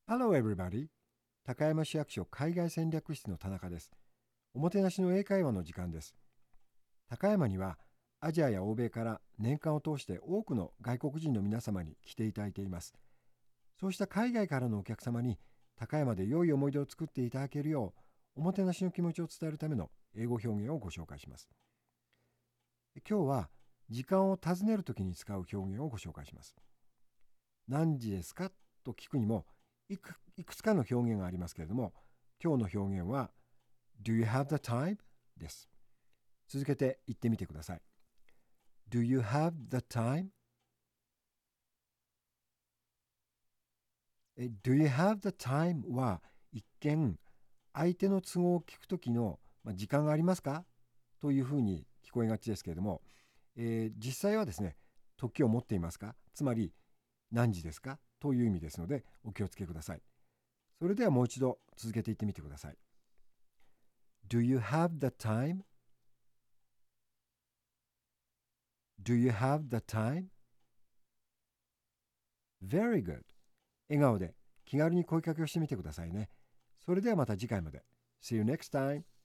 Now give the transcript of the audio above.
Hello everybody. 高山市役所海外戦略室の田中です。おもてなしの英会話の時間です。高山にはアジアや欧米から年間を通して多くの外国人の皆様に来ていただいています。そうした海外からのお客様に高山で良い思い出を作っていただけるようおもてなしの気持ちを伝えるための英語表現をご紹介します。今日は時間を尋ねるときに使う表現をご紹介します。何時ですかと聞くにもいくつかの表現がありますけれども、今日の表現は Do you have the time? です。続けて言ってみてください。Do you have the time? Do you have the time? は一見相手の都合を聞くときの、時間がありますかというふうに聞こえがちですけれども、実際はですね、時を持っていますか、つまり何時ですかという意味ですのでお気をつけください。それではもう一度続けて言ってみてください。Do you have the time? Do you have the time? Very good. 笑顔で気軽に声かけをしてみてくださいね。それではまた次回まで。See you next time.